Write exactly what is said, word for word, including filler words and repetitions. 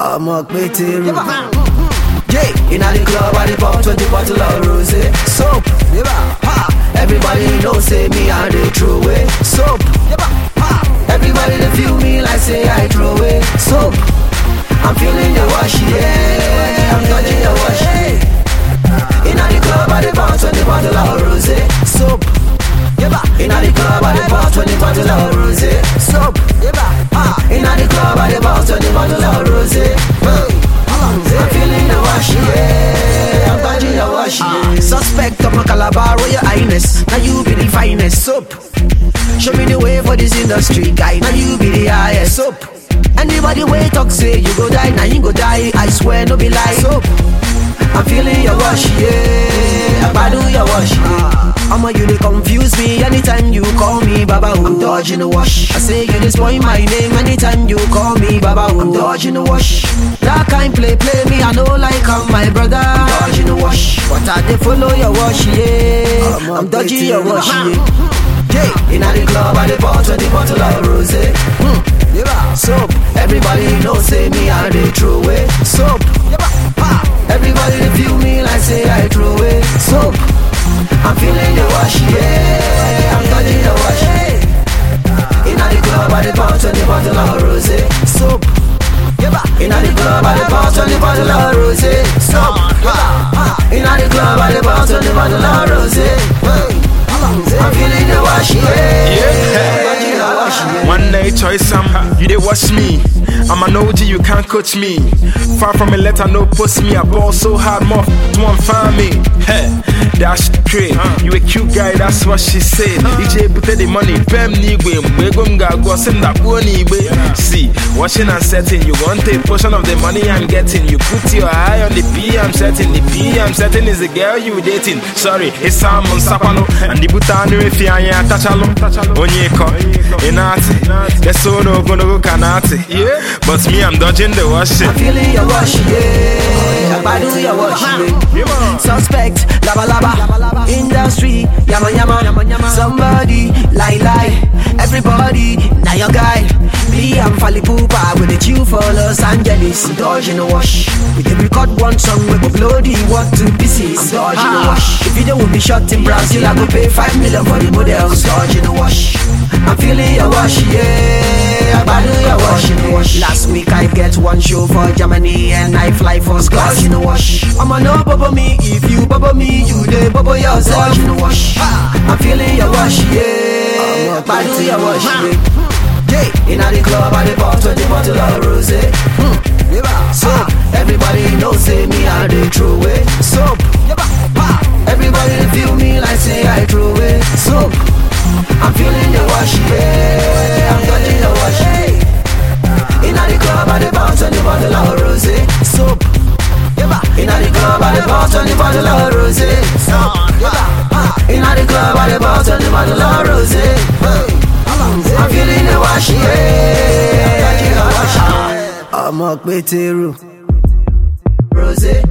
I'm a pity. Yeah, in the club, I pop twenty bottle of rose. Soap, ha. Everybody knows say me and they throw away. Soap, ha. Everybody they feel me like say I throw away. Soap, I'm feeling the wash, yeah. I'm touching the wash, yeah. In the club, I pop twenty bottle of rose. Soap, in the club, I pop twenty bottle of rose. Soap, ha. In the club, I pop twenty bottle of rose. I'm feeling the wash, yeah. I'm touching the wash, yeah. Suspect of my Calabar, Royal Highness. Now you be the finest. Soap, show me the way for this industry, guy. Now you be the highest. Soap, anybody way talk say you go die, now you go die. I swear no be lie. Soap, I'm feeling your wash, yeah. I do your wash, yeah. I'ma you they confuse me anytime you call me Baba. I'm dodging the wash. I say you just spoil my name anytime you call me Baba. I'm dodging the wash. That kind play play me I know like I'm my brother. I'm dodging the wash, but I they follow your wash, yeah. I'm, I'm dodging your wash, yeah. Yeah, in the club I they pour twenty bottle of rose. Hmm. Yeah. Soap, everybody knows say me and they throw away. Soap, ha. Everybody they feel me like say I throw away. Soap, I'm feeling the wash, yeah. I'm touching the wash, yeah. In the club I they pour twenty bottle of rose. Soap, in the club I they pour twenty bottle of rose. Soap, in the club I they pour twenty bottle of rose. I'm feeling the wash, yeah. Yeah. One day choice some, you they watch me. I'm an O G, you can't coach me. Far from a letter, no post me. I ball so hard, more to one find me. Hey, that's great. You a cute guy, that's what she said. E J put the money, Pem ni we go go send that money. See, watching and setting, you want a portion of the money I'm getting. You put your eye on the P, I'm setting. The P I'm setting is the girl you dating. Sorry, it's Salmon Sapano. And the Butano if you are Tachalo, Onyeko, Inati. That's so no gonna go Kanati. Yeah. But me, I'm dodging the wash. I'm feeling your wash, yeah. I do your wash, yeah. Suspect, lava lava. Industry, yama yama. Somebody, lie lie. Everybody, now your guy. Me, I'm Fally Poopa with the tune for Los Angeles. I'm dodging the wash. We can record one song, we go blow the what to pieces. I'm dodging the wash. If you don't will be shot in Brazil, I go pay five million for the models. Dodging the wash. I'm feeling your wash, yeah. I do your wash, in the wash. Last week I get one show for Germany and I fly first class in the wash. I'ma no bubble me, if you bubble me, you dey bubble yourself in the wash. I'm feeling your wash, yeah. I do your wash, yeah. Yeah, in the club I dey pour twenty bottle of rose. Hmm. Soap, everybody knows say me and they throw away. Soap, everybody they feel me like say I throw away. Soap, I'm feeling the wash, yeah. I'm touching the wash, yeah. In the club I dey pour twenty bottle of rose. Soap, in the club I dey pour twenty bottle of rose. In the club I dey pour twenty bottle of rose. I'm feeling the wash, yeah. I'm a pity. Rose.